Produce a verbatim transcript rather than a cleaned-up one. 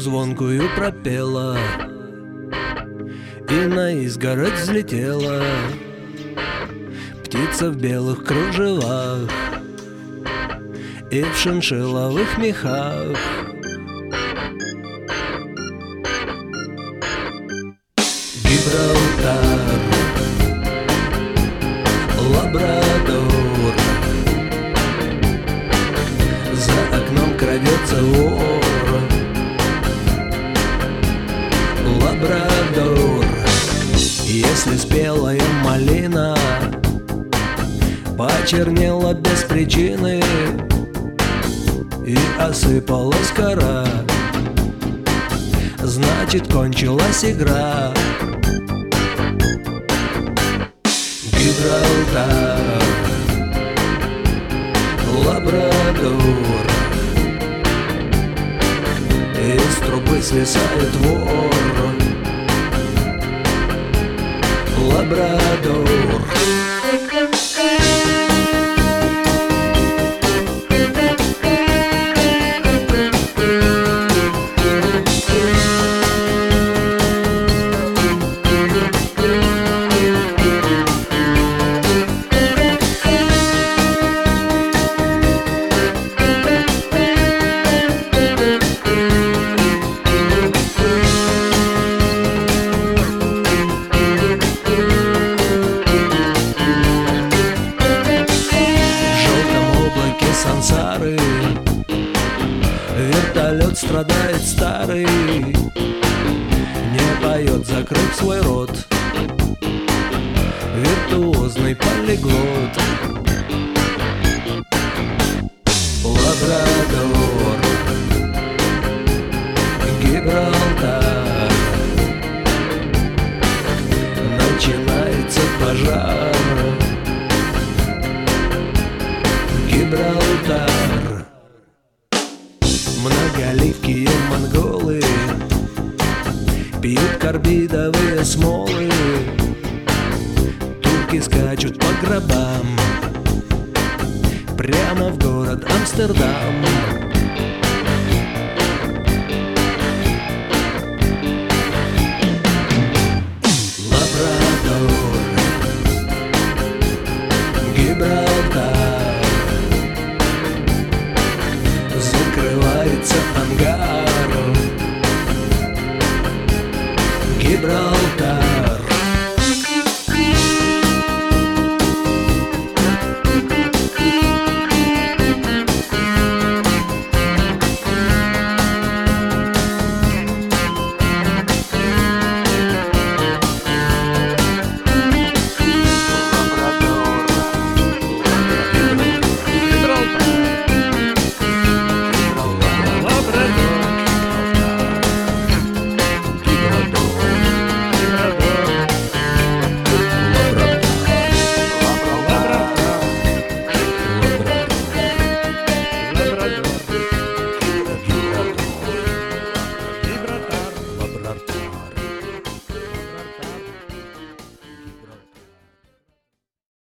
звонкую пропела и на изгородь взлетела птица в белых кружевах и в шиншилловых мехах. Гибралтар, Лабрадор, за окном крадется вор. Лабрадор, если спелая малина почернела без причины и осыпалась кора, значит, кончилась игра. Гибралтар, Лабрадор, из трубы свисает вор. Лабрадор. Сансары вертолет страдает старый, не поет, закрыв свой рот, виртуозный полиглот. Лабрадор, Гибралтар, начинается пожар. Гибралтар. Многоликие монголы пьют карбидовые смолы, турки скачут по гробам прямо в город Амстердам.